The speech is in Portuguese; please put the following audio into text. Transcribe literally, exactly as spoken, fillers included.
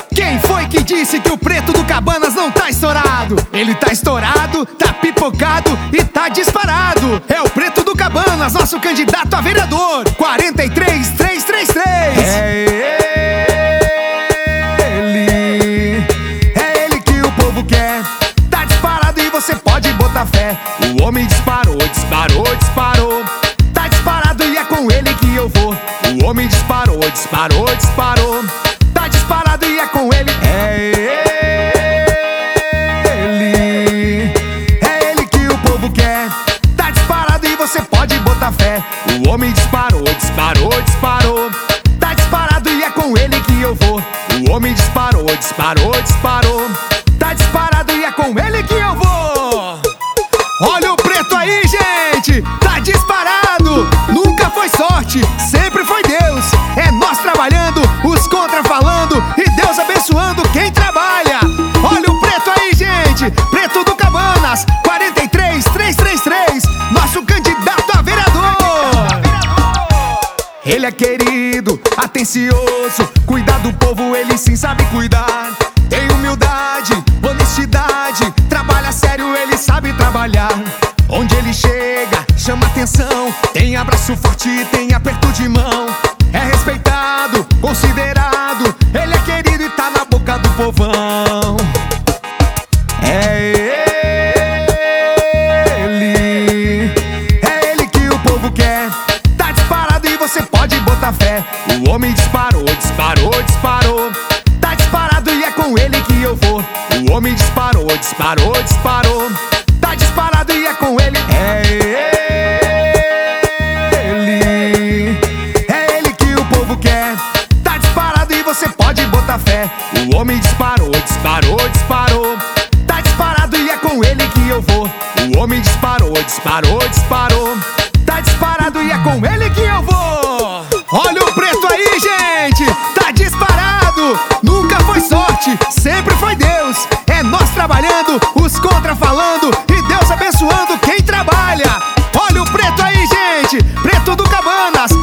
Quem foi que disse que o preto do Cabanas não tá estourado? Ele tá estourado, tá pipocado e tá disparado. É o preto do Cabanas, nosso candidato a vereador. Quarenta e três, trezentos e trinta e três. É ele, é ele que o povo quer. Tá disparado e você pode botar fé. O homem disparou, disparou, disparou. Tá disparado e é com ele que eu vou. O homem disparou, disparou, disparou. Tá disparado e é com ele. É ele, é ele que o povo quer. Tá disparado e você pode botar fé. O homem disparou, disparou, disparou. Tá disparado e é com ele que eu vou. O homem disparou, disparou, disparou. Tá disparado e é com ele que eu vou. Olha o preto aí, gente, tá disparado. Nunca foi sorte, sempre foi Deus. É nós trabalhando, os contra falando e Deus abençoando quem trabalha. Olha o preto aí, gente, preto do Cabanas. Quarenta e três, trezentos e trinta e três, nosso candidato a vereador. Ele é querido, atencioso, cuida do povo, ele sim sabe cuidar. Tem humildade, honestidade, trabalha sério, ele sabe trabalhar. Onde ele chega, chama atenção, tem abraço forte, tem aperto de mão. É respeitado, considerado, ele é querido e tá na boca do povão. É ele, é ele que o povo quer. Tá disparado e você pode botar fé. O homem disparou, disparou, disparou. Tá disparado e é com ele que eu vou. O homem disparou, disparou, disparou. Tá disparado e é com ele. É ele, é ele que o povo quer. Tá disparado e você pode botar fé. O homem disparou, disparou, disparou. Tá disparado e é com ele que eu vou. O homem disparou, disparou, disparou. Tá disparado e é com ele que eu vou. Olha o preto aí, gente, tá disparado. Nunca foi sorte, sempre foi Deus. É nós trabalhando, os contra falando e Deus abençoando quem trabalha. Olha o preto aí, gente, preto do Cabanas.